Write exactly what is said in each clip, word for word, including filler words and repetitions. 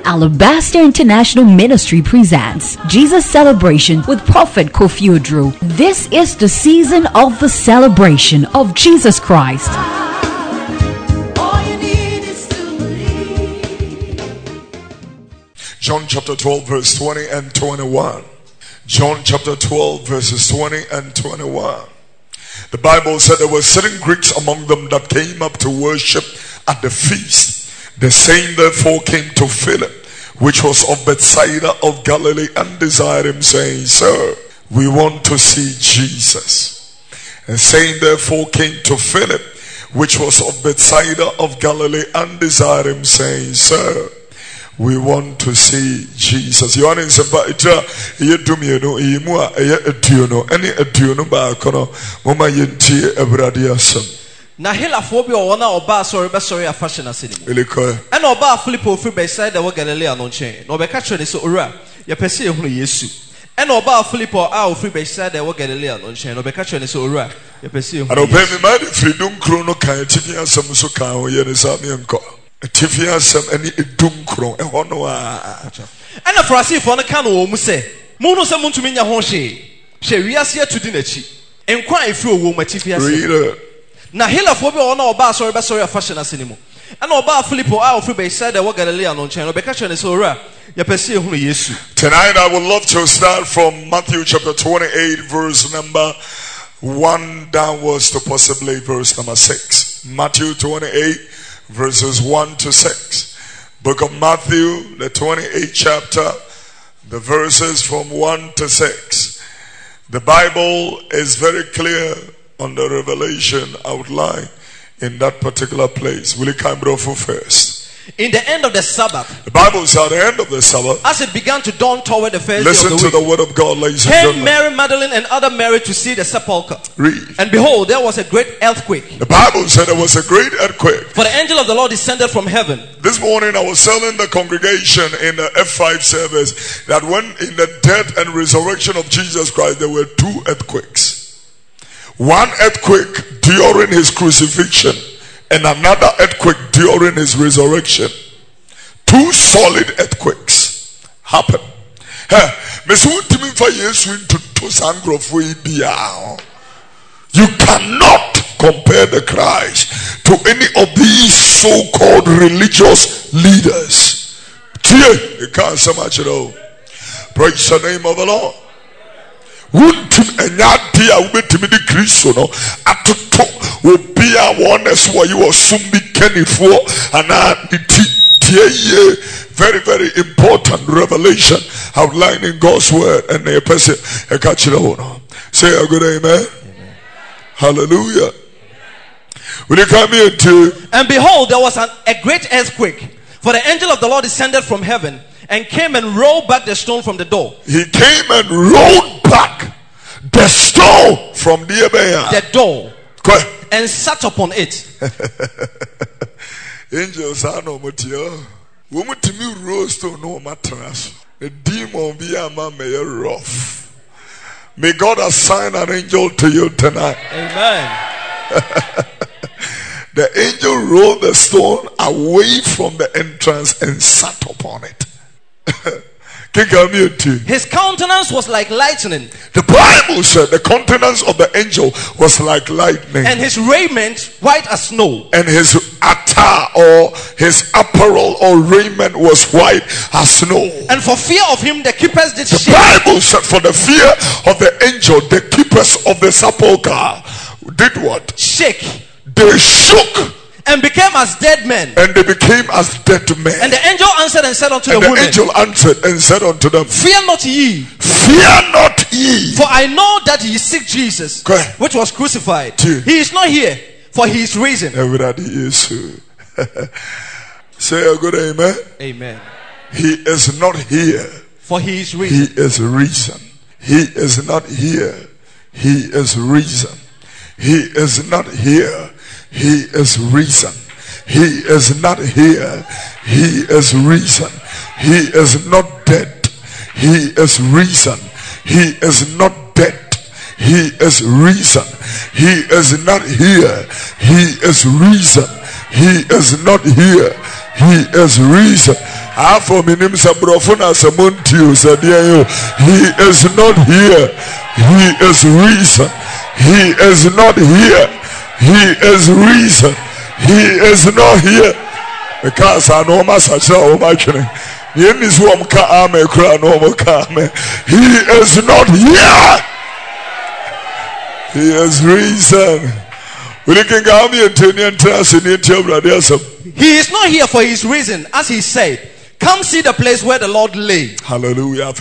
Alabaster International Ministry presents Jesus Celebration with Prophet Kofi Oduro. This is the season of the celebration of Jesus Christ. John chapter twelve verse twenty and twenty-one. John chapter twelve verses twenty and twenty-one. The Bible said there were certain Greeks among them that came up to worship at the feast. The same therefore came to Philip, which was of Bethsaida of Galilee, and desired him, saying, Sir, we want to see Jesus. And same therefore came to Philip, which was of Bethsaida of Galilee, and desired him, saying, Sir, we want to see Jesus. You want to say, but it's a you do me no, you more a tuno, any a tuno by a cono, Mama Yenti, a bradiasum. Na hela phobia ona oba sorry be sorry a fashion asini. And oba Philippo free by side the Galilee no chain. No be catch ni so ora. Ye pese ehunu Yesu. And oba Philippo a free by side the Galilee no chain. No be catch ni so ora. Ye pese ehunu. And obey me mad freedom chrono kan tifia sam so kan o ye ne sa me nko. Tifia sam ani edum kron e ho no a. And the Pharisee for no kan o mu se. Mu no se muntumi nya ho hwe. Hwe wiase atudi nachi. Enkwa efi owo mu tifia se. Na hela phobia ona oba sorry be sorry a fashion asinimu. And oba Philippo a free by side the Galilee no chain. No be catch ni so ora. Ye pese ehunu Yesu. Tonight I would love to start from Matthew chapter twenty-eight verse number one downwards to possibly verse number six. Matthew twenty-eight verses one to six. Book of Matthew, the twenty-eighth chapter, the verses from one to six. The Bible is very clear on the revelation outline in that particular place. Will you come for first? In the end of the Sabbath, the Bible says at the end of the Sabbath, as it began to dawn toward the first listen day of the to week, the word of God, ladies and came gentlemen. Mary Magdalene and other Mary to see the sepulchre. Read. And behold, there was a great earthquake. The Bible said there was a great earthquake. For the angel of the Lord descended from heaven. This morning I was telling the congregation in the F five service that when in the death and resurrection of Jesus Christ, there were two earthquakes. One earthquake during his crucifixion and another earthquake during his resurrection. Two solid earthquakes happen. You cannot compare the Christ to any of these so-called religious leaders. You can't say much at all. Praise the name of the Lord. Wuntim enyade a wubetimi di Kristo no atoto obi a wonness wo you asum bi kanifo ana ti tie very very important revelation outlining God's word and the person e ka kire wo no. Say a good amen. Amen. Hallelujah. Will you come here too? And behold, there was an, a great earthquake, for the angel of the Lord descended from heaven and came and rolled back the stone from the door. He came and rolled back the stone from the, the door and sat upon it. Angels are no material. Woman to me rose to no mattress. The demon be a man may rough. May God assign an angel to you tonight. Amen. The angel rolled the stone away from the entrance and sat upon it. His countenance was like lightning. The Bible said the countenance of the angel was like lightning. And his raiment white as snow. And his attire or his apparel or raiment was white as snow. And for fear of him the keepers did the shake. The Bible said for the fear of the angel the keepers of the sepulchre did what? Shake. They shook. And became as dead men. And they became as dead men. And the angel answered and said unto and the, the women, angel answered and said unto them, Fear not ye. Fear not ye. For I know that ye seek Jesus, which was crucified. Two. He is not here, for he is risen. Everybody is. Say a good amen. Amen. He is not here, for he is risen. He is risen. He is not here. He is risen. He is not here. He is risen. He is not here. He is risen. He is not dead. He is risen. He is not dead. He is risen. He is not here. He is risen. He is not here. He is risen. I for minim sabrofuna samuntio sadia. He is not here. He is reason. He is not here. He is reason. He is not here. Because I know my such a training. He is not here. He is reason. He is not here for his reason, as he said. Come see the place where the Lord lay. Hallelujah.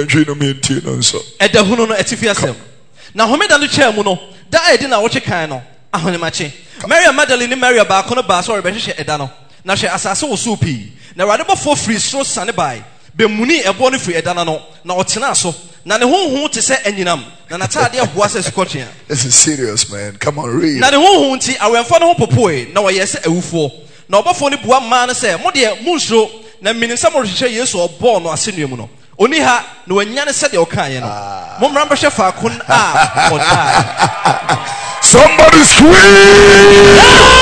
Now, Homeda no chair muno. Da edina woche kan no. Ahone mache. Mary Magdalene Mary ba kono ba so rebehwe edano. Na hwe asase wo so pi. Na rade bofo free so sane bai. Be muni ebo no free edana no. Na otena so. Na ne honhom te se anyinam. Na na tade ahoa se skotia. This is serious, man. Come on, read. Na ne honhom ti awemfo no ho popoe. Na wo yese awufo. Na obofo ni bua ma no se mo de munsro. Na minim sa mo hwehwe Yesu obo no asenua mu no. Oni ha no wanya ne se de okaye no. Mo mra mbehwe fa kun a oda. Somebody scream!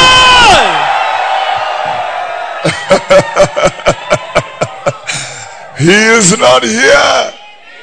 He is not here.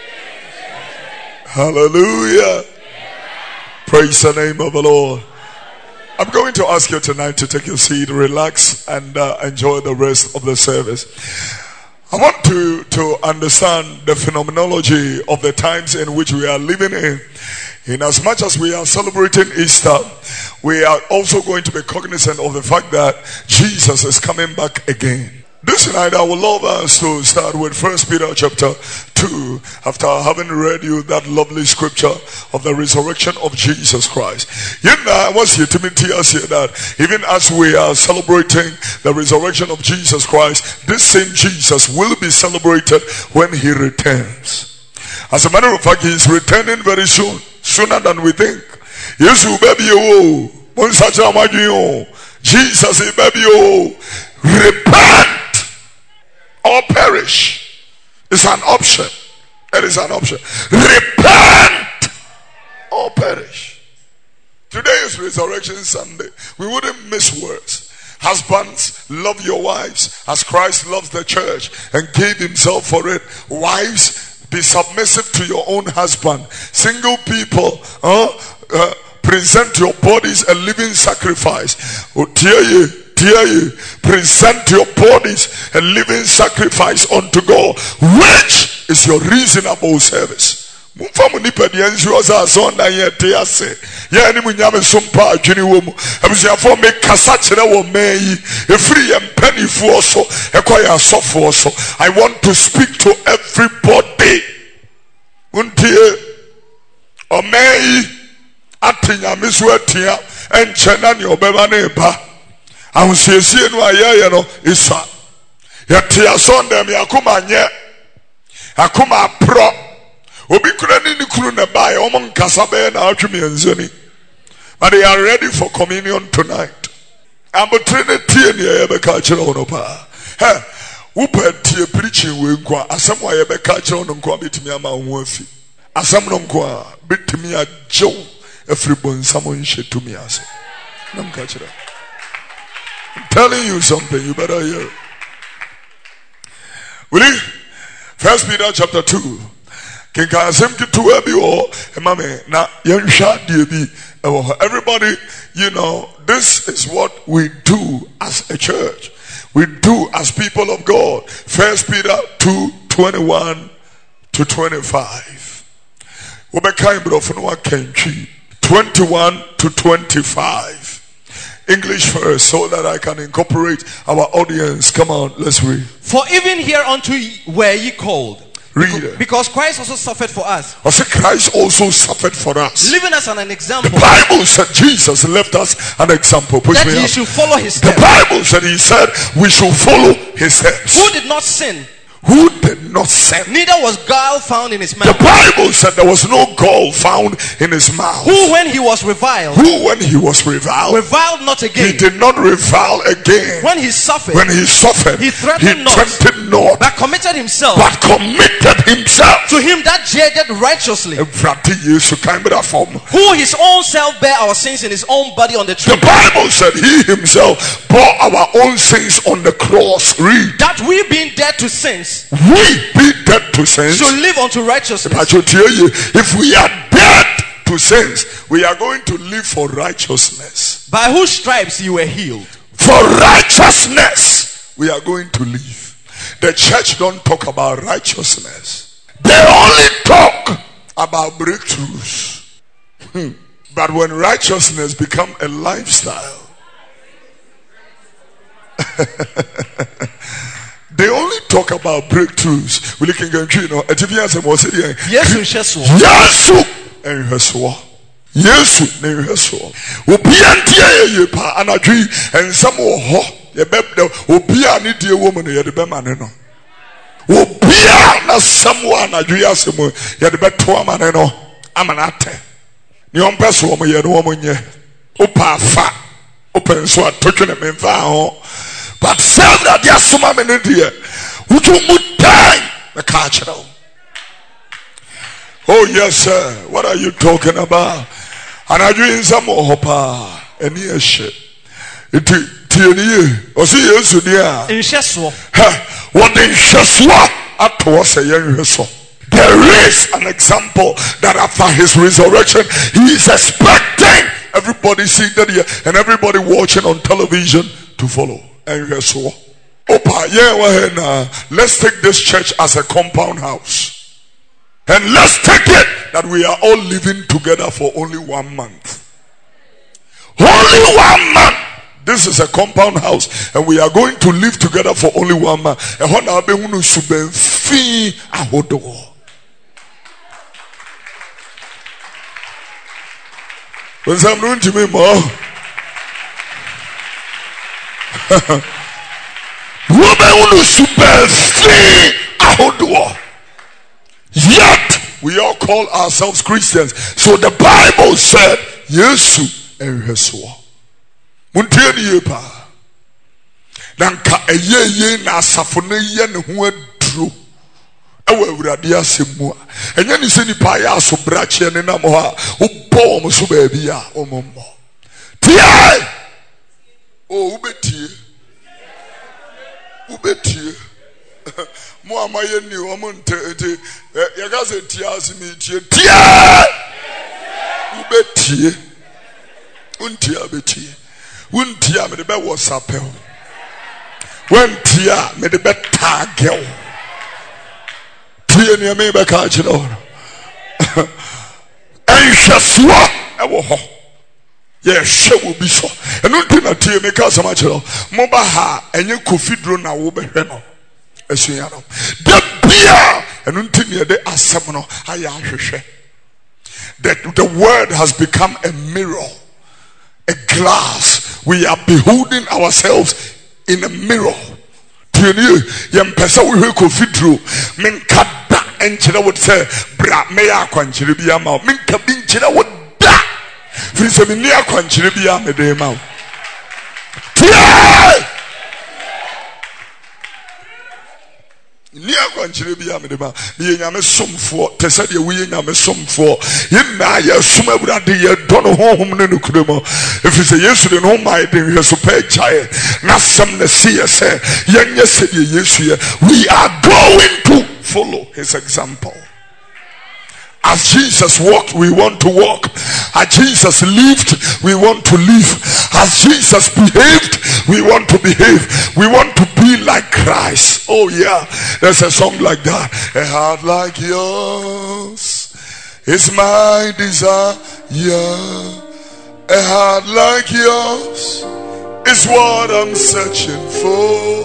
Hallelujah. Praise the name of the Lord. I'm going to ask you tonight to take your seat, relax, and uh, enjoy the rest of the service. I want to, to understand the phenomenology of the times in which we are living in. In as much as we are celebrating Easter, we are also going to be cognizant of the fact that Jesus is coming back again. This night I would love us to start with First Peter chapter two, after having read you that lovely scripture of the resurrection of Jesus Christ. You know, I was here to meet us here that even as we are celebrating the resurrection of Jesus Christ, this same Jesus will be celebrated when he returns. As a matter of fact, he is returning very soon, sooner than we think. Yes, baby, oh, Jesus, baby, oh, repent or perish. It's an option. It is an option. Repent or perish. Today is Resurrection Sunday. We wouldn't miss words. Husbands, love your wives as Christ loves the church and gave himself for it. Wives, be submissive to your own husband. Single people, uh, uh, present your bodies a living sacrifice. Oh, dear you. Dear you, present your bodies a living sacrifice unto God, which is your reasonable service. Mumfamu nipa di enzi oza azonda yete ase. Ya ni munyame sumpa adwini wo mu. Abusuafo me kasa kire wo meyi. Efiri ye mpanifu oso, ekwa ya asofo oso. I want to speak to everybody. Untie o meyi atinya misu atia enchena ni obeba na eba. I see see no aye no isa yete asonde me akoma nye akoma pro obi kura ni kunu na bae omo nkasa be na atweme enzeni, but they are ready for communion tonight. I'm trinity ni aye be ka kire wono pa he upa tie preaching we nkwa asem aye be ka kire wono nkwa betimi ama ho afi asem no nkwa betimi ajew afri bonsam nhye tumi ase nam ka kire. I'm telling you something, you better hear it. Will you? First Peter chapter two. Everybody, you know, this is what we do as a church. We do as people of God. First Peter two, twenty-one to twenty-five. twenty-one to twenty-five. English first, so that I can incorporate our audience. Come on, let's read. For even hereunto were ye called. Read it. Because Christ also suffered for us. I said Christ also suffered for us. Leaving us an example. The Bible said Jesus left us an example. Push that me ye up. should follow his steps. The Bible said he said we should follow his steps. Who did not sin? Who did not sin? Neither was guile found in his mouth. The Bible said there was no gall found in his mouth. Who when he was reviled. Who when he was reviled. Reviled not again. He did not revile again. When he suffered. When he suffered. He threatened, he not, threatened not. But committed himself. But committed himself. To him that jaded righteously. Who his own self bare our sins in his own body on the tree. The Bible said he himself bore our own sins on the cross. Read. That we being dead dead to sins, we be dead to sins. to live unto righteousness. If we are dead to sins, we are going to live for righteousness. By whose stripes you were healed. For righteousness, we are going to live. The church don't talk about righteousness. They only talk about breakthroughs. Hmm. But when righteousness become a lifestyle, they only talk about breakthroughs. We can go, you know, Yes, and Yeshua. Yes, name Yeshua. Obiantia yepa anadwi and some ho ye bebde obia ni die woman ye de bema ne no. Obia na someone anadwi asemo ye de beto amane no amanate. Ni on peso mo ye no mo nye. Opa fa. Open so atotwe ne memfa ho. But self that dia soma me ne die. Wutu mutai na ka chero. Oh yes sir, what are you talking about? And I doing some hopa and yes shit. It tieni o si yesu dia. In Sheswa. What in Sheswa at was a young so. There is an example that after his resurrection, he is expecting everybody seated here and everybody watching on television to follow. And yes, so Opa, yeah, let's take this church as a compound house. And let's take it that we are all living together for only one month. Only one month. This is a compound house, and we are going to live together for only one month. And when I be unu suben fi ahodo. When some run to me more. Wobe unu suben fi ahodo. Yet we all call ourselves Christians. So the Bible said, Yesu and Yeshua. Muntieni yepa. Nanka eye ye na asafo na ye ne ho aduro. Ewa awurade asemu a. Enye ni se nipa ya so brache ne nam ho a, obo mo so ba bia omommo. Tie! Oh, ubetie. Ubetie. Mo amaye ni o mo nte ete ya ga se tie asimi tie tie ubetie untie abetie untie me de be WhatsApp o wentie me de be tag o tie ni me be ka chi lo enhweswa e wo ho ye hwe wo bi so enu nti na tie me ka sama chi lo mo ba ha enye kofidro na wo be hwe no esuya the beer and until the asemno aya hwehwe that the word has become a mirror, a glass. We are beholding ourselves in a mirror. Tieni yem pesa we hwe kofidro men kada enchira would say bra me ya kwanchire bia ma men ka bi nchira would da firi se me ni akwanchire bia me de ma tie ni akwanchire bia me de ma ye nyame somfo te se de we nyame somfo ye na ye som awurade ye do no honhom ne no kudemo efi se yesu de no mai de hwe so pa chae na sam na see se ye nye se de yesu ye we are going to follow his example. As Jesus walked, we want to walk. As Jesus lived, we want to live. As Jesus behaved, we want to behave. We want to be like Christ. Oh yeah, there's a song like that. A heart like yours is my desire. A heart like yours is what I'm searching for.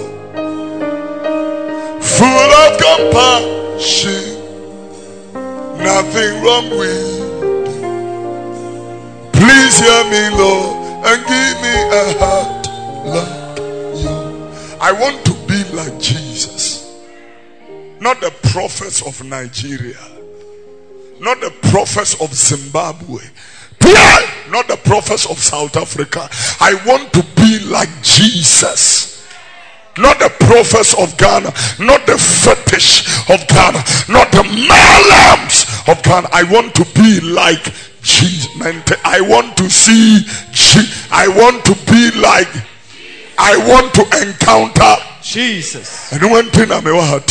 Full of compassion, nothing wrong with you. Please hear me, Lord, and give me a heart like you. I want to be like Jesus, not the prophets of Nigeria, not the prophets of Zimbabwe, not the prophets of South Africa. I want to be like Jesus. Not the prophets of Ghana, not the fetish of Ghana, not the Malams of Ghana. I want to be like Jesus. I want to see Jesus. I want to be like, I want to encounter Jesus. And one thing I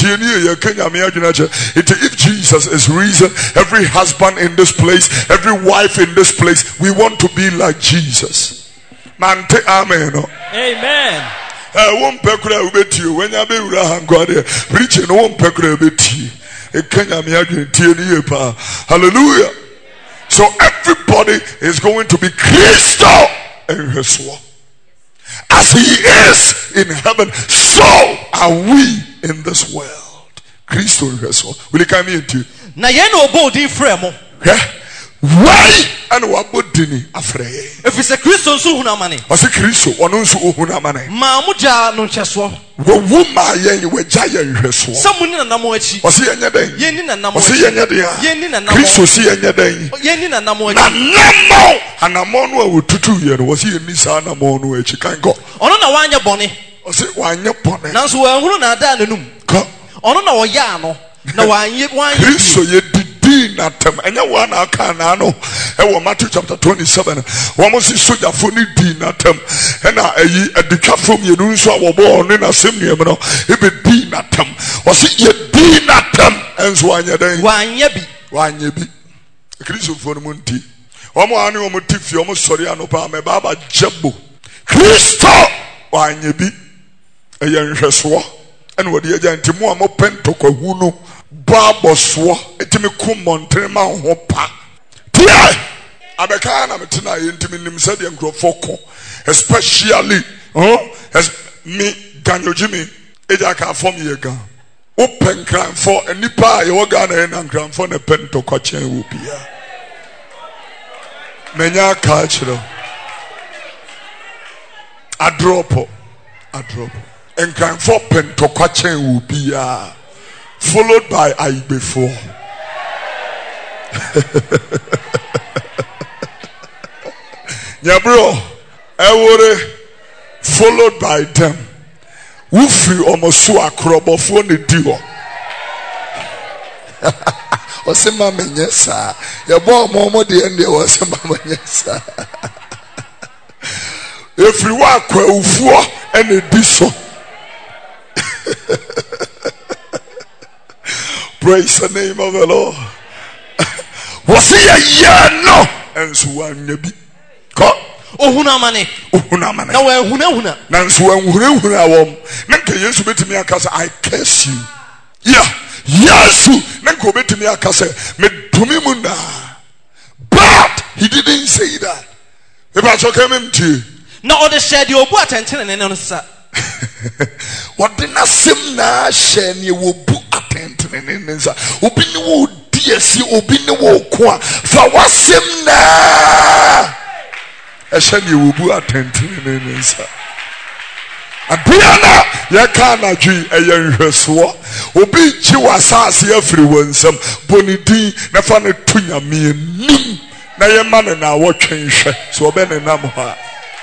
if Jesus is reason, every husband in this place, every wife in this place, we want to be like Jesus. Man, amen. Amen. I won't pekura ubeti you when you be rahangwade preaching won't pekura ubeti. Hallelujah. So everybody is going to be Christo in his world. As he is in heaven, so are we in this world. Christo in his world. Will you come into? Na yeno bodi fremo. Yeah. Why? And what dini afraid? If it's a Christo so hunamane. Was a Christo or no so hunamane? Mamuja no chaswa. Woma yen we jaya nhweso. Samuni na namo achi. Was he enya den? Yeni na namo. Was he enya den? Yeni na namo. Christo si enya den. Yeni na namo achi. Na namo. Anamo no awututu ye no was he eni sa anamo no achi kan go. Ono na wanya bone. Was he wanya bone. Nanso wanhunu na ada nanum. Ko. Ono na oya no. Na wanye wanye. Christo ye natem enya wana aka na no e wo Matthew chapter twenty-seven wo mo si soja fo ni di natem e na ayi aditwa fom ye nu nso awobo ne na sem ne no e be di natem wo si ye di natem enso anya den wanya bi wanya bi Kristo fo no munti wo mo ane wo mo tifi wo mo sori anopa me baba jebo Kristo wanya bi e ye nhweso ene wo de agya ntimo a mo pentokwa hu no Baboswo etimi kumontre ma ho pa tia abeka na metina yentimi nim said the nkrofoko especially oh as me ganyojimi eja ka form ye gan open cran for anipa ye woga na na cran for na pento kwachen wo bia menya ka chiro a drop a drop en cran for pento kwachen wo bia followed by Aibefo. Nyabro, Ewore, followed by them. Wufi omosu akrobofo ne diwo. Osema menyesa. Yebo omo de ende osema menyesa. Efriwa kwa ufuo ene diso. Praise the name of the Lord. Was he a year? No. And so one nebi. Ko. Ohuna mane. Ohuna mane. Na we huna huna. Na so one huna huna wom. Na ke Yesu betimi akasa I curse you. Yeah. Yesu na ko betimi akasa me tumi mu na. But he didn't say that. If I talk him to. Na o de share the obu attention ne no sa. What did not seem na share ni wo bu attention ne ne sa. Obi ni wo die si obi ni wo ko fa wasem na. E share ni wo bu attention ne ne sa. Abiana ya kana dwi eye nhweso obi chi wasase afiri wonsam bonidi na fa ne tunyame nim na ye ma ne na wo twenhwe so obe ne nam ho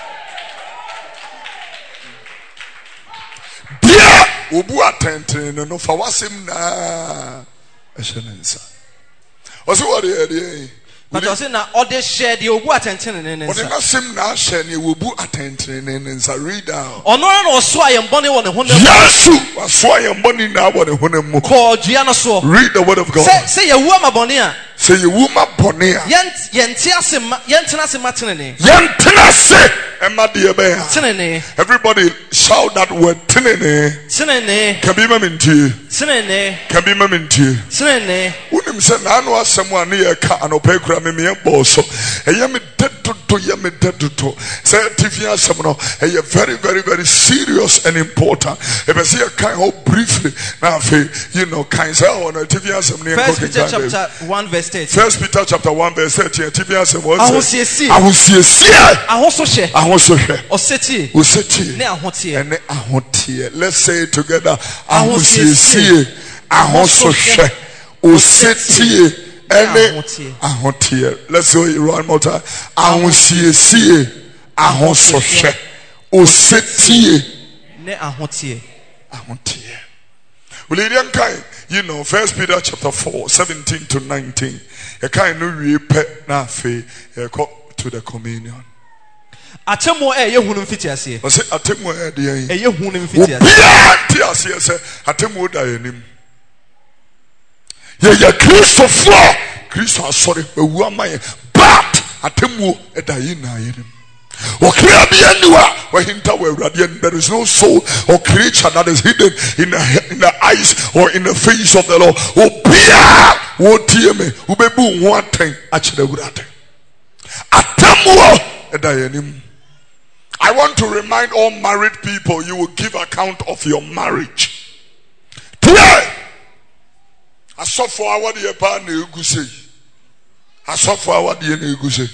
dia obu atenten no fa wasem na ehyenensa oso what dey but I say na other share the obu atenten ne nsa o de na sem na share ne obu atenten ne nsa read down ono na oso ayembone wo ne honam Yesu waso ayembone na wo ne honam mu ko dua no so read the word of God say say yewu amabone a say yewu mabone a yent yenti asema yentena asema tenene yentena se emma de be a tenene everybody shout that word tenene tenene can be maminti tenene can be maminti tenene unim se na anu asem a ne ye ka anopa kura me me boso eye me dedo to ye me dedo to say tifia asem no eye very very very serious and important if I say kind how briefly now you know kind say on tifia asem ne First Peter chapter one verse thirty. First Peter chapter one verse thirty tifia asem was ahosiesie ahosiesie ahosohye ahosohye oseti oseti ne ahotie ene ahotie let's say it together ahosiesie ahosohye oseti ene ahotie let's say it one more time ahosiesie ahosohye oseti ne ahotie ahotie William Kai you know First Peter chapter four seventeen to nineteen you kind no wie pe na fe you go to the communion Atemo e ye hunu mfiti ase. I say atemo e de yen. E ye hunu mfiti ase. Obia ti ase say atemo da yanim. Ye ye Kristo fo. Kristo asori ewu amaye. But atemo e da yin na yanim. There is no soul or creature that is hidden in the, in the eyes or in the face of the Lord. I want to remind all married people, you will give account of your marriage. Today, I saw for our dear partner, I saw for our dear Neguse.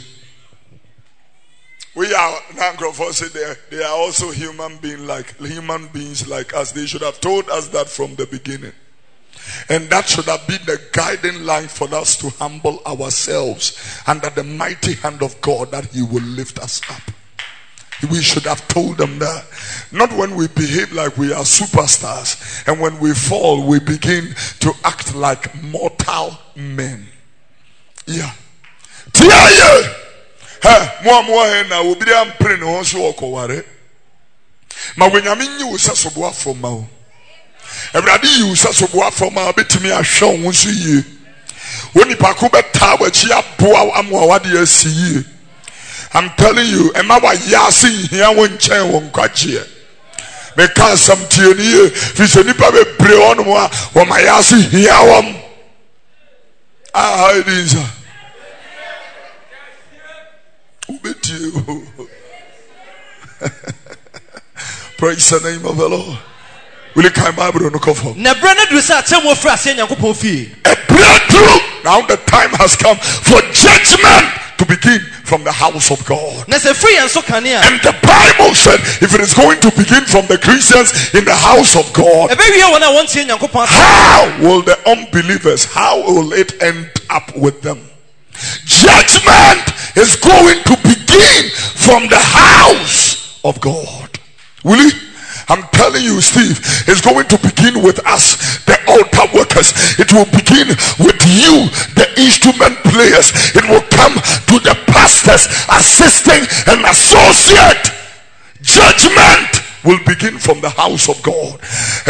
We are say they, they are also human being like human beings like us. They should have told us that from the beginning. And that should have been the guiding line for us to humble ourselves under the mighty hand of God, that He will lift us up. We should have told them that. Not when we behave like we are superstars, and when we fall we begin to act like mortal men. Yeah. Yeah, yeah. Mo mo na obi am pray no so okoware ma wenyame nyi wo sasobo afoma o ebrade yi wo sasobo afoma betimi ahwe wo so yie woni pako beta wachi aboa amwa wade asiye. I'm telling you, ema wa yase hia wo nchen wo nkwaje me kan sam tie ni ye fi se nipa be bre ono a wo ma yase hia wom ah how it is. Praise the name of the Lord. Will you come Bible no cover? A breakthrough. Now the time has come for judgment to begin from the house of God. And the Bible said, if it is going to begin from the Christians in the house of God, how will the unbelievers, how will it end up with them? Judgment is going to begin from the house of God. Will it? I'm telling you, Steve, it's going to begin with us, the altar workers. It will begin with you, the instrument players. It will come to the pastors, assistant and associate. Judgment will begin from the house of God. The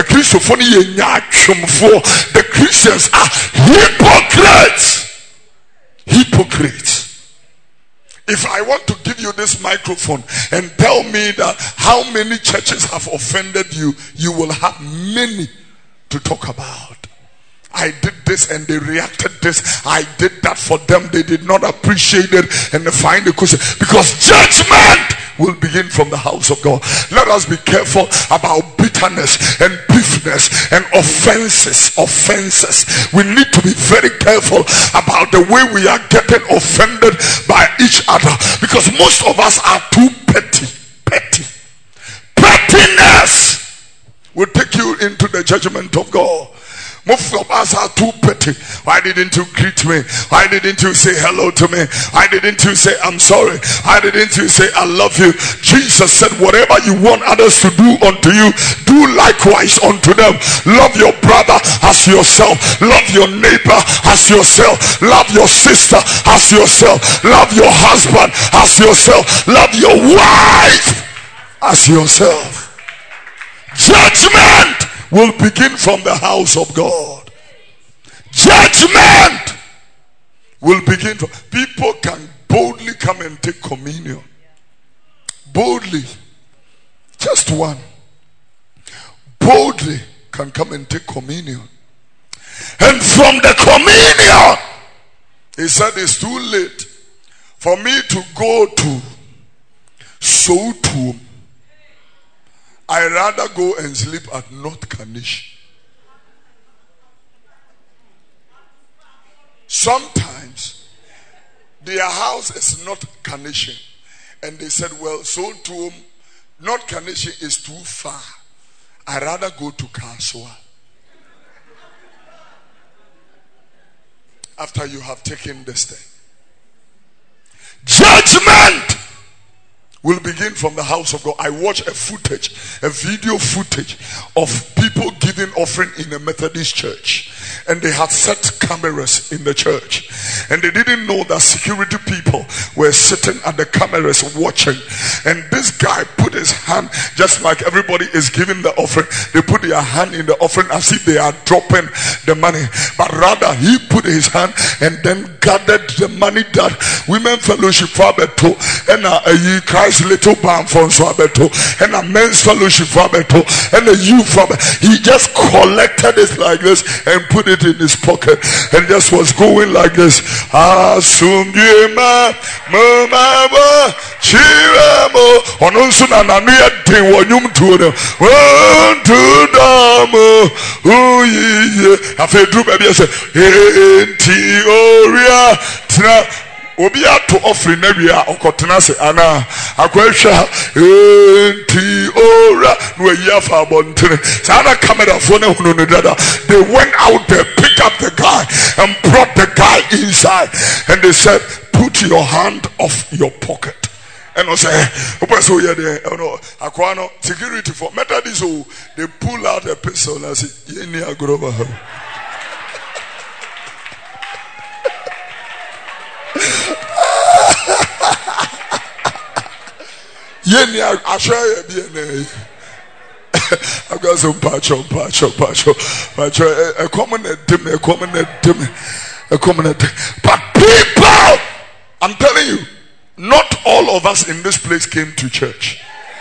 Christians are hypocrites. Hypocrites. If I want to give you this microphone and tell me that how many churches have offended you, you will have many to talk about. I did this and they reacted this. I did that for them. They did not appreciate it and they find the question. Because judgment will begin from the house of God. Let us be careful about bitterness and beefness and offenses. Offenses. We need to be very careful about the way we are getting offended by each other. Because most of us are too petty. Petty. Pettiness will take you into the judgment of God. Most of us are too petty. Why didn't you greet me? Why didn't you say hello to me? Why didn't you say I'm sorry? Why didn't you say I love you? Jesus said, whatever you want others to do unto you, do likewise unto them. Love your brother as yourself. Love your neighbor as yourself. Love your sister as yourself. Love your husband as yourself. Love your wife as yourself. Judgment will begin from the house of God. Judgment will begin from, people can boldly come and take communion. Boldly. Just one. Boldly can come and take communion. And from the communion, he said it's too late for me to go to Sotum. I rather go and sleep at North Kanish. Sometimes their house is not Kanishin, and they said, well, so to North Kanishin is too far. I rather go to Kanswa. After you have taken this thing, judgment will begin from the house of God. I watched a footage, a video footage of people people giving offering in a Methodist church, and they had set cameras in the church, and they didn't know that security people were sitting at the cameras watching. And this guy put his hand, just like everybody is giving the offering, they put their hand in the offering as if they are dropping the money, but rather he put his hand and then gathered the money that Women Fellowship for Abeto and a Christ Little Band for Abeto and a Men's Fellowship for Abeto and a youth for Abeto. He just collected it like this and put it in his pocket and just was going like this. Asumyema mama chiramo onusuna nanuya din wonyum tuono one two damo uyiye afi dru baby say enti oria tina obi ato offering na wi a okotena se ana akwahwa enti ora no ayi afa abontene sana camera phone hunu no dada. They went out there, picked up the guy and brought the guy inside, and they said, put your hand off your pocket. And I say, so yeah, they, you know, Aquano security for Methodist, so they pull out a pistol and say, "Yeni agrova." Yeni, I share your D N A. I've got some pacho, pacho, pacho, pacho. A common dim, a common dim, a common dim. But people, I'm telling you, not all of us in this place came to church.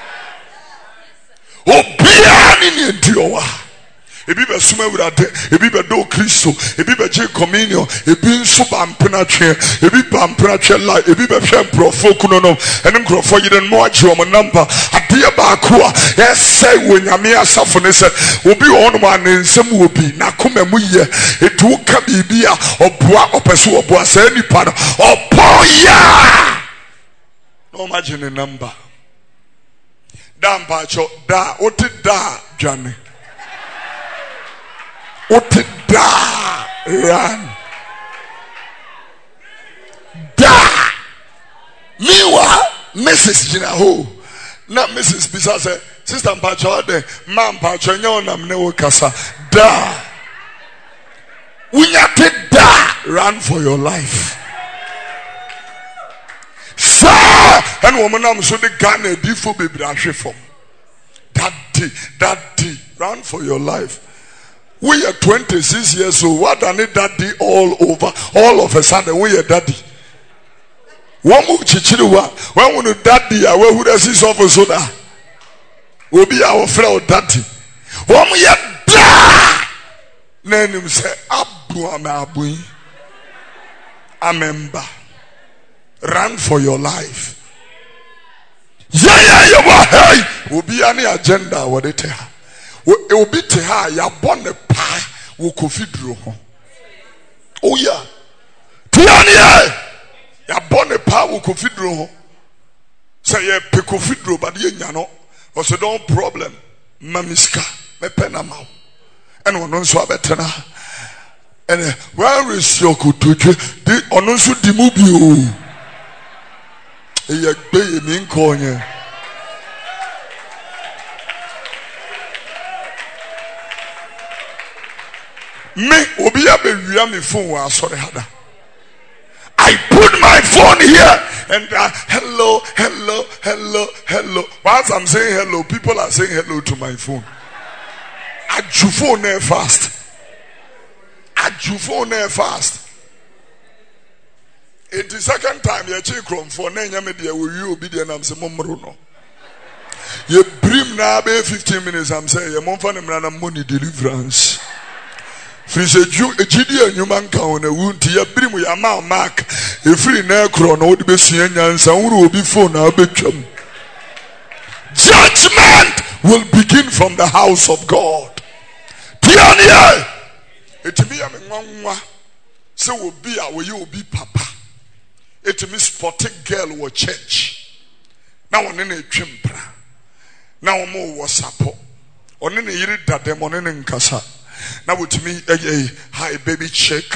Oh, be an Indian. Ebi be suma wurade, ebi be do Kristo, ebi be je communion, ebi nso ba mpena twe, ebi ba mpena twe la, ebi be hwe mprofo kuno no, ene mkrofo yide no agye o number. Ade ba ko a, yes say wo nyame asafo ne se, obi ono ma ne nsem obi na koma mu ye, etu ka bibia, oboa opeso oboa sa nipa no, opoya. No imagine number. Da mpacho, da oti da dwane. What da run da. Meanwhile, Missus Jinaho, not Missus Bisa said, Sister Mpacho de Man Pacho nyona mne kasa da. Unyate da run for your life. Sir, and woman am so the Ghana before baby from daddy, daddy, run for your life. We are twenty-six years old. What done it daddy all over? All of a sudden, we are daddy. One more chichiriwa. When we daddy, I will who see offer soda. Will be our friend daddy. One more yet da. Then him say, Abu Amabu. Amemba. Run for your life. Yeah, yeah, yeah. Hey, will be any agenda. What it is. It will be to her, ya born a pie, will confidro. Oh, yeah. Tiania, ya born a pie, will confidro. Say, ya pecofidro, but ye no, was a don't problem. Mamiska, me penamau. And one on swab etana. And where is your kutuju? The ononsu dimubio. A bay in corner. Me obi abewia me phone wa sorry hada. I put my phone here and uh, hello, hello, hello, hello. Whilst I'm saying hello, people are saying hello to my phone. Aju phone there fast. Aju phone there fast. It's the second time you check from for nine media will you obedient am say momro no. You bring na be fifteen minutes I'm saying you mom fan na money deliverance. Frise ju ejidi anyuma nka wona wunti ya birimu ya ma mark e free na ekro na wodi besua nyansa wuru obi phone na obetwam. Judgment will begin from the house of God. Tiania etimi ya menwanwa se obi a we obi papa etimi sporting girl wo church na wona na etwempra na wo mo wo sapo one na yiri dadem one na nkasa. Now with me, hey, hey, hi baby check,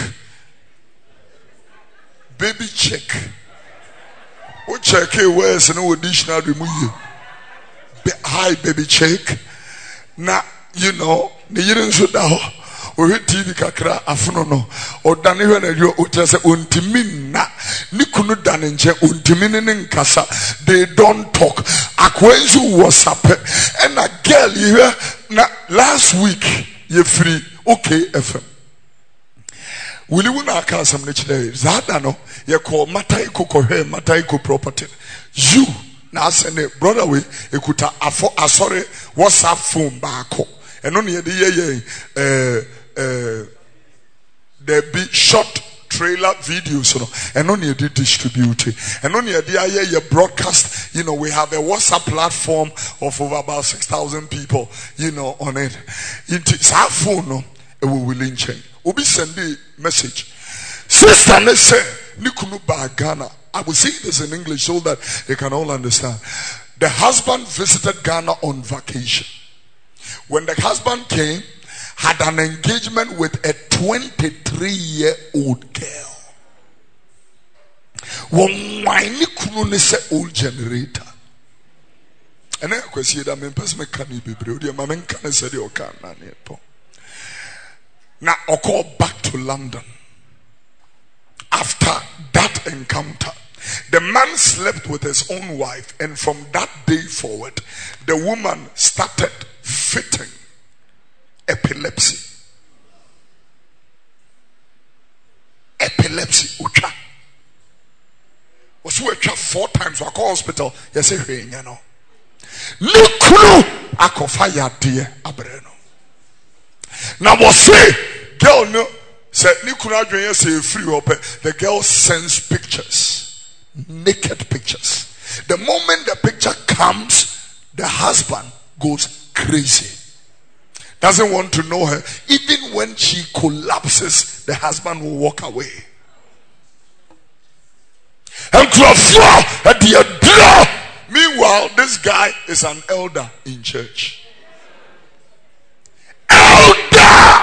baby check. What check? Hey, where's no dictionary? Hi baby check. Now you know, the year so da or T V kakra afuno or dani when you utrase untimina nikunu daninje untiminin kasa. They don't talk. Akwenzu was up and a girl here na last week you free okay F M. Will you not call some today? Zadano, you call Mataiko Kohe, Mataiko property. You now send a brother way, you could a sorry WhatsApp phone back. And only the year, uh, there be short trailer videos, you know, and only the distribute and only the year you broadcast. You know, we have a WhatsApp platform of over about six thousand people, you know, on it. It's our phone, no, it will will change. Obi send the message. Sister, let's say, Nikunu ba Ghana. I will say this in English so that they can all understand. The husband visited Ghana on vacation. When the husband came, had an engagement with a twenty-three-year-old girl. One whiny Nikunu say old generator. And then I say that me person me can be brave. The man can say the okan. Now, I call back to London. After that encounter, the man slept with his own wife, and from that day forward, the woman started fitting epilepsy. Epilepsy, ucha. Was we four times? I call hospital. Yes, hey, you know. Nikulu, I call fire, dear Abreno. Now, what say? Girl, no, said Nikuna Junior say free up. The girl sends pictures, naked pictures. The moment the picture comes, the husband goes crazy. Doesn't want to know her. Even when she collapses, the husband will walk away. And at the meanwhile, this guy is an elder in church. Elder!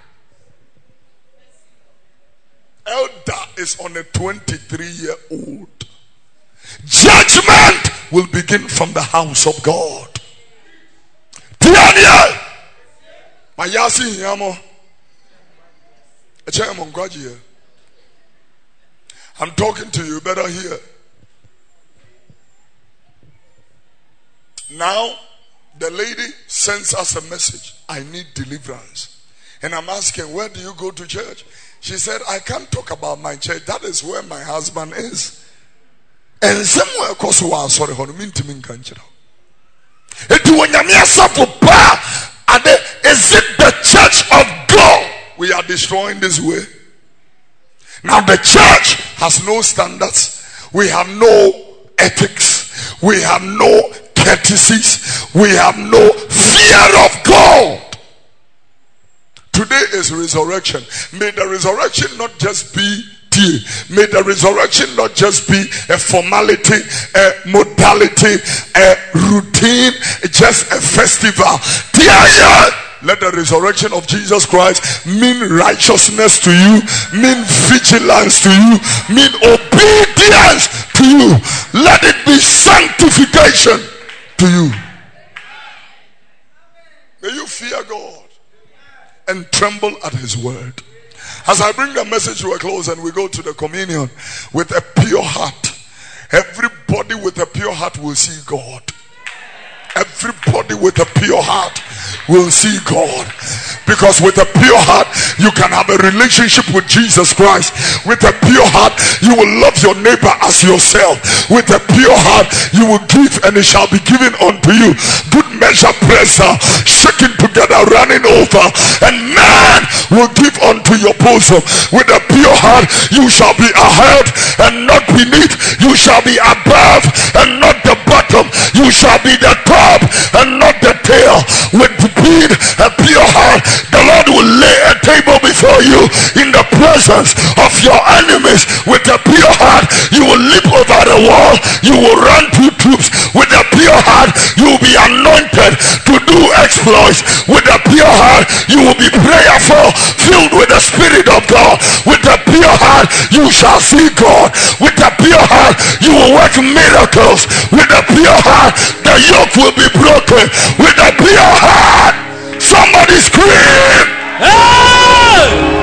Elder is on a twenty-three-year-old. Judgment will begin from the house of God. Daniel! Mayasi Yamo. I'm talking to you, better hear. Now, the lady sends us a message. I need deliverance. And I'm asking, where do you go to church? She said, I can't talk about my church. That is where my husband is. And somewhere, because we are sorry, is it the church of God we are destroying this way? Now the church has no standards. We have no ethics. We have no courtesies. We have no fear of God. Today is resurrection. May the resurrection not just be tea. May the resurrection not just be a formality, a modality, a routine, just a festival. Let the resurrection of Jesus Christ mean righteousness to you, mean vigilance to you, mean obedience to you. Let it be sanctification to you. May you fear God and tremble at his word. As I bring the message to a close and we go to the communion with a pure heart, everybody with a pure heart will see God. Everybody with a pure heart will see God. Because with a pure heart, you can have a relationship with Jesus Christ. With a pure heart, you will love your neighbor as yourself. With a pure heart, you will give and it shall be given unto you. Good measure, pressure, shaking together, running over, and man will give unto your bosom. With a pure heart, you shall be ahead and not beneath. You shall be above and not the bottom. You shall be the top and not the tail. With being a pure heart, the Lord will lay a table before you in the presence of your enemies. With a pure heart, you will leap over the wall. You will run through troops. With a pure heart, you will be anointed to do exploits. With a pure heart, you will be prayerful, filled with the Spirit of God. With a pure heart, you shall see God. With a pure heart, you will work miracles. With a pure heart, the yoke will be broken. With a pure heart, so Somebody scream. Hey!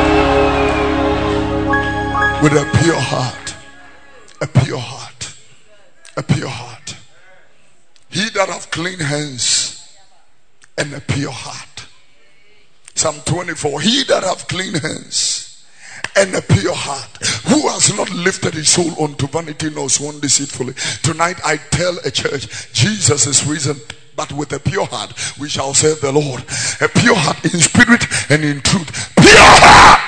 With a pure heart, a pure heart, a pure heart. He that have clean hands and a pure heart. Psalm twenty-four. He that have clean hands and a pure heart, who has not lifted his soul unto vanity nor sworn deceitfully. Tonight I tell a church, Jesus is risen, but with a pure heart we shall serve the Lord. A pure heart in spirit and in truth. Pure heart.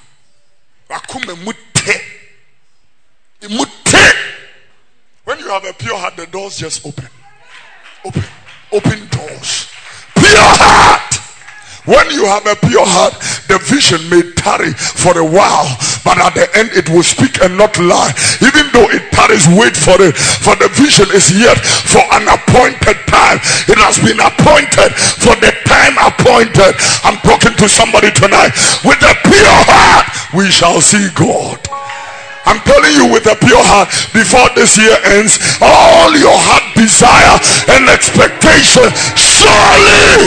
When you have a pure heart, the doors just open. Open. Open doors. Pure heart. When you have a pure heart, the vision may tarry for a while, but at the end it will speak and not lie. Even though it tarries, wait for it, for the vision is yet for an appointed time. It has been appointed for the time appointed. I'm talking to somebody tonight. With a pure heart, we shall see God. I'm telling you, with a pure heart, before this year ends, all your heart desire and expectation surely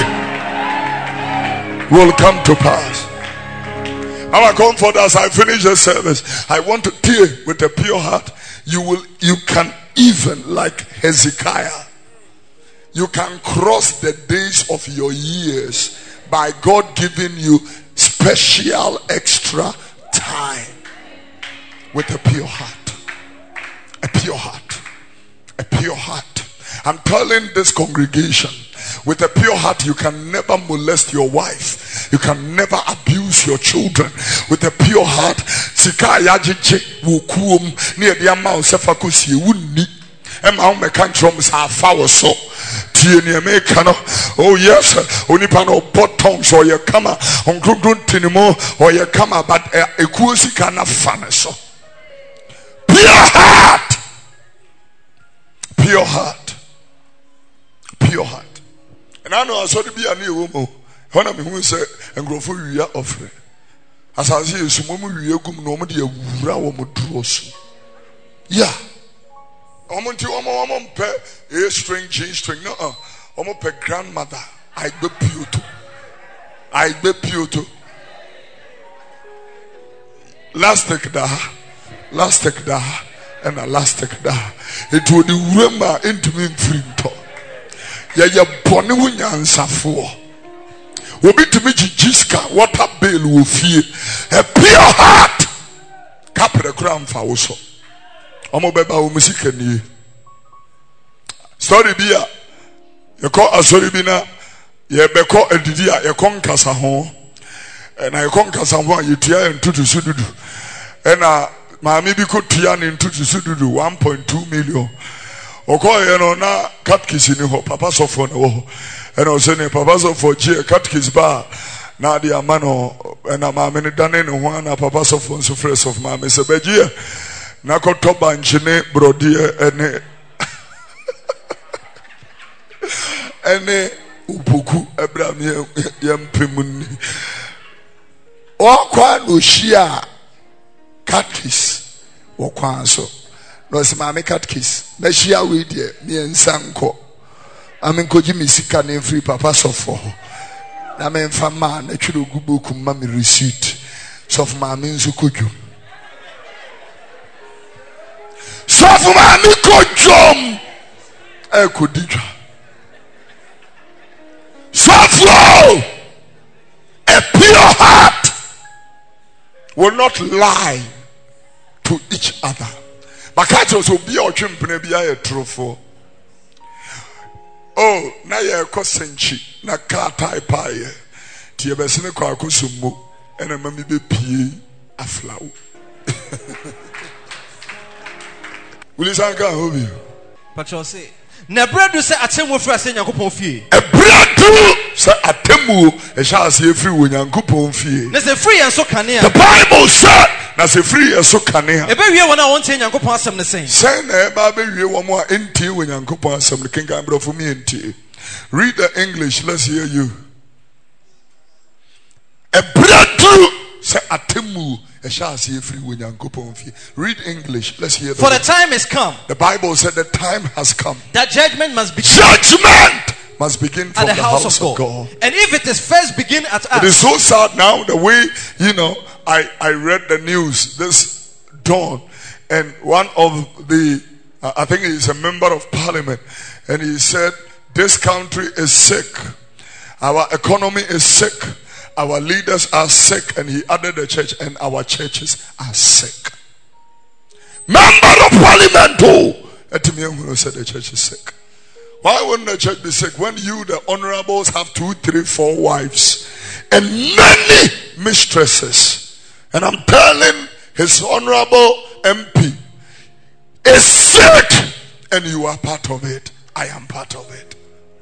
will come to pass. Our comfort, as I finish the service, I want to tell you, with a pure heart, you will, you can even, like Hezekiah, you can cross the days of your years by God giving you special extra time. With a pure heart, a pure heart, a pure heart. I'm telling this congregation, with a pure heart, you can never molest your wife. You can never abuse your children. With a pure heart, sika yajiche wukum near the amount sefakus you wouldn't. Emma me cantrums are foul so. Tieni Americano. Oh yes, only pano bottoms or your kama on grun tinimo or your kama, but a kusi kana fan so. Pure heart. Pure heart. Pure heart. And I know I saw to be a new woman. When I'm who say and grow for you offering. As I see some woman you come no media draw. Yeah. I'm on to a woman pair a string, G string. No, I'm a grandmother. I be beautiful. I be beautiful. Last take that. Last take that. And a last take that. It would be rumor into me free talk. Ya ya boni wunyansa for. Obi to me jiska water bill will fear. A pure heart. Capre crown for also. Omo beba o musika ni. Story bia. You call a story bina. Ye be call a didia. You con kasa ho. And I con kasa ho. You tia and tutu sududu. And uh, my maybe could tia and tutu sududu one point two million. Oko you know na catechist ni ho papa so for no and o say papa so for che catechist ba na dia mano na ma me dane no ho na papa so for so fresh of ma me se begie na ko to banche ne brodi ene ene upuku abraham yem pemunni o kwa no hia catechist o kwa so no se ma me catechist na hia we die me nsanko amen ko jimi sika na free papa sofo na me mfa ma na twiro guboku ma me receipt sof ma me nso kodwo sof ma me kodwom e kodidwa sof a pure heart will not lie to each other. Makato so be or chimpene be a trufo. Oh, na ye kosenchi, na kata paye. Tie besine kwa kusumo, ena mami be pie aflau. Will you say hobi? Pacho say, na bread say atemu frɛ sɛ Nyankopɔn fie. E bread say atemu e sha say free wo Nyankopɔn fie. Na say free enso kanea. The Bible said na say free enso kanea. E be wie wona won tie Nyankopɔn asɛm ne sɛn. Say na e ba be wie wo mo a entie wo Nyankopɔn asɛm ne kenkan bro for me entie. Read the English, let's hear you. A bread say atemu e sha say free wo Nyankopɔn fie. Read English, let's hear the For the time is come. The Bible said the time has come. That judgment must be Judgment must begin from at the, the house, house of, of God. God. And if it is first begin at us, It is so sad now the way, you know, I, I read the news this dawn, and one of the, uh, I think he's a member of parliament, and he said, this country is sick. Our economy is sick. Our leaders are sick. And he added the church, and our churches are sick. Member of parliament too. And said the church is sick. Why wouldn't the church be sick when you, the honorables, have two, three, four wives and many mistresses? And I'm telling his honorable M P is sick, and you are part of it. I am part of it.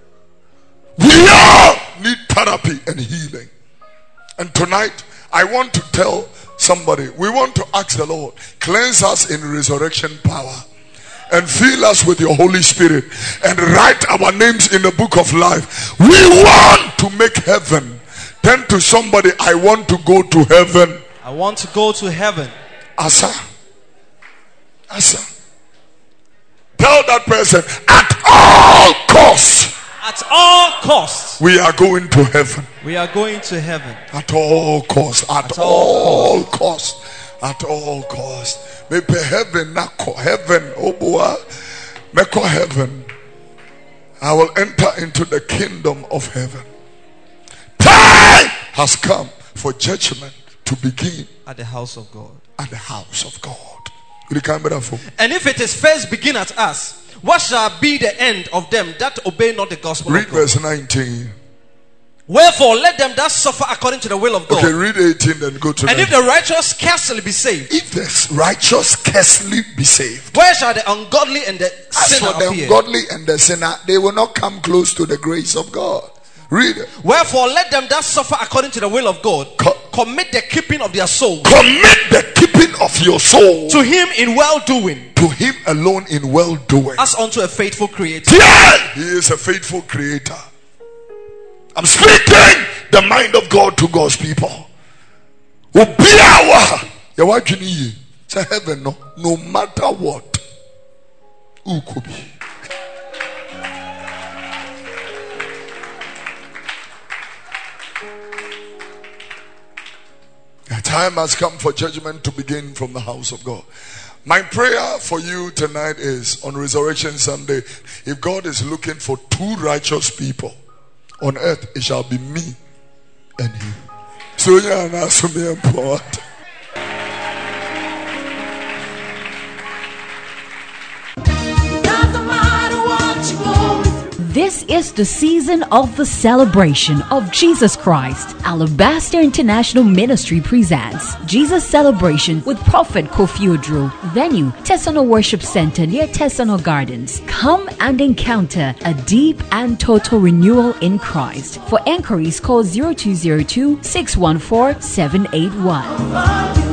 We all need therapy and healing. And tonight, I want to tell somebody, we want to ask the Lord, cleanse us in resurrection power and fill us with your Holy Spirit and write our names in the book of life. We want to make heaven. Turn to somebody, I want to go to heaven. I want to go to heaven. Asa. Asa. Tell that person, at all costs. At all costs. We are going to heaven. We are going to heaven. At all costs. At, at all, all costs. At all costs. Maybe heaven, not heaven. Oh boy. Make heaven. I will enter into the kingdom of heaven. Time has come for judgment to begin at the house of God. At the house of God. And if it is first begin at us, what shall be the end of them that obey not the gospel read of God? Verse nineteen. Wherefore let them that suffer according to the will of God. Okay, read eighteen then go to And nineteen. if the righteous scarcely be saved, if the righteous scarcely be saved, where shall the ungodly and the as sinner for the appear? ungodly and the sinner, they will not come close to the grace of God. Read it. Wherefore let them that suffer according to the will of God Co- commit the keeping of their soul. Commit the keeping of your soul to him in well-doing. To him alone in well-doing. As unto a faithful creator. Yeah, he is a faithful creator. I'm speaking the mind of God to God's people. Obiawa, you want to need say heaven no, no matter what. Who could be? The time has come for judgment to begin from the house of God. My prayer for you tonight is on Resurrection Sunday, if God is looking for two righteous people on earth, it shall be me and you. So you are not so important. This is the season of the celebration of Jesus Christ. Alabaster International Ministry presents Jesus Celebration with Prophet Kofi Odro. Venue, Tesano Worship Center near Tesano Gardens. Come and encounter a deep and total renewal in Christ. For enquiries, call zero two zero two, six one four, seven eight one.